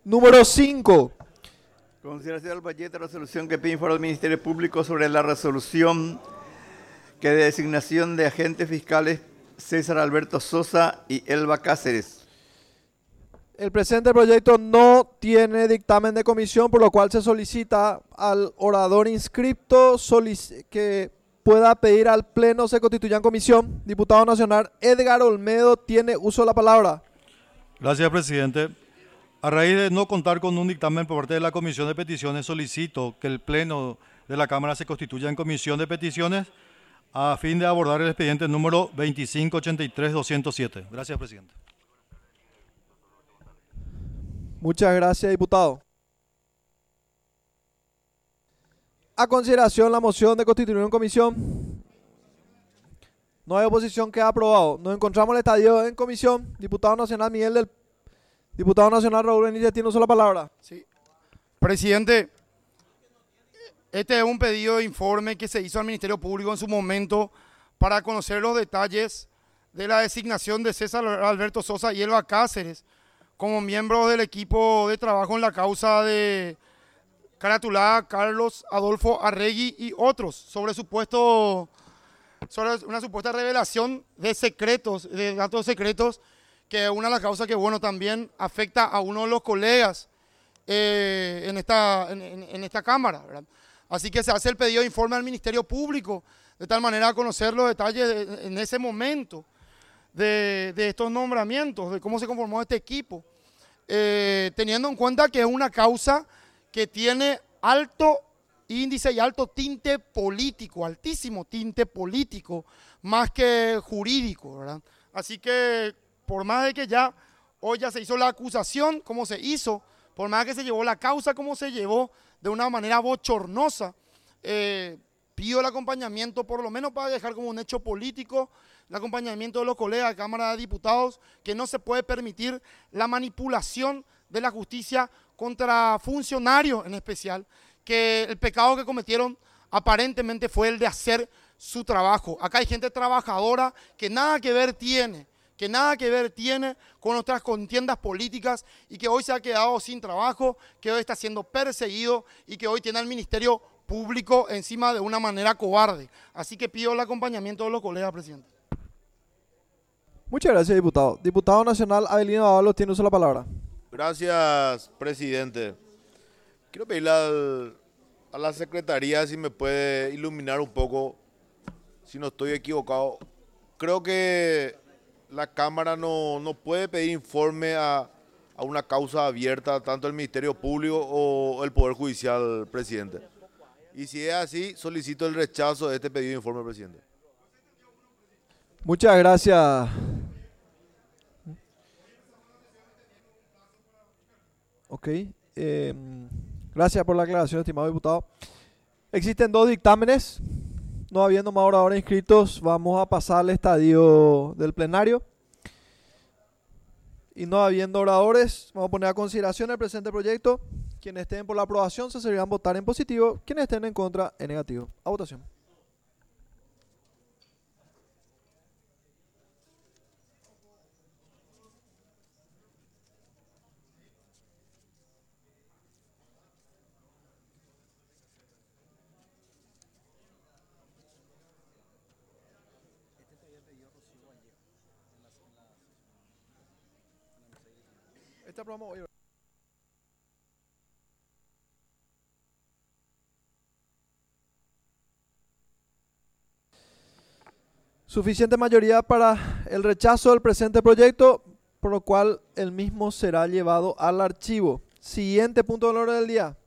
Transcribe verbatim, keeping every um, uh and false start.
Número cinco. Consideración del proyecto de resolución que pide informe al Ministerio Público sobre la resolución que de designación de agentes fiscales César Alberto Sosa y Elba Cáceres. El presente proyecto no tiene dictamen de comisión, por lo cual se solicita al orador inscripto que pueda pedir al Pleno se constituya en comisión. Diputado Nacional Edgar Olmedo tiene uso de la palabra. Gracias, presidente. A raíz de no contar con un dictamen por parte de la Comisión de Peticiones, solicito que el Pleno de la Cámara se constituya en comisión de peticiones a fin de abordar el expediente número veinticinco ochenta y tres doscientos siete. Gracias, presidente. Muchas gracias, diputado. A consideración la moción de constituir en comisión. No hay oposición, queda aprobado. Nos encontramos en el estadio en comisión. Diputado Nacional Miguel del... Diputado Nacional Raúl Benítez tiene uso la palabra. Sí. Presidente, este es un pedido de informe que se hizo al Ministerio Público en su momento para conocer los detalles de la designación de César Alberto Sosa y Elba Cáceres como miembros del equipo de trabajo en la causa de caratulada Carlos Adolfo Arregui y otros sobre supuesto sobre una supuesta revelación de secretos, de datos secretos, que es una de las causas que, bueno, también afecta a uno de los colegas eh, en, esta, en, en esta Cámara, ¿verdad? Así que se hace el pedido de informe al Ministerio Público, de tal manera a conocer los detalles de, en ese momento de, de estos nombramientos, de cómo se conformó este equipo, eh, teniendo en cuenta que es una causa que tiene alto índice y alto tinte político, altísimo tinte político, más que jurídico, ¿verdad? Así que por más de que ya hoy ya se hizo la acusación como se hizo, por más que se llevó la causa como se llevó, de una manera bochornosa, eh, pido el acompañamiento, por lo menos para dejar como un hecho político, el acompañamiento de los colegas de Cámara de Diputados, que no se puede permitir la manipulación de la justicia contra funcionarios en especial, que el pecado que cometieron aparentemente fue el de hacer su trabajo. Acá hay gente trabajadora que nada que ver tiene, que nada que ver tiene con nuestras contiendas políticas y que hoy se ha quedado sin trabajo, que hoy está siendo perseguido y que hoy tiene al Ministerio Público encima de una manera cobarde. Así que pido el acompañamiento de los colegas, presidente. Muchas gracias, diputado. Diputado Nacional Avelino Dávalos tiene uso de la palabra. Gracias, presidente. Quiero pedirle al, a la Secretaría si me puede iluminar un poco, si no estoy equivocado. Creo que la Cámara no, no puede pedir informe a, a una causa abierta, tanto el Ministerio Público o el Poder Judicial, presidente. Y si es así, solicito el rechazo de este pedido de informe, presidente. Muchas gracias. Ok. Eh, gracias por la aclaración, estimado diputado. Existen dos dictámenes. No habiendo más oradores inscritos, vamos a pasar al estadio del plenario. Y no habiendo oradores, vamos a poner a consideración el presente proyecto. Quienes estén por la aprobación se servirán votar en positivo, quienes estén en contra en negativo. A votación. Este programa hoy. Suficiente mayoría para el rechazo del presente proyecto, por lo cual el mismo será llevado al archivo. Siguiente punto del orden del día.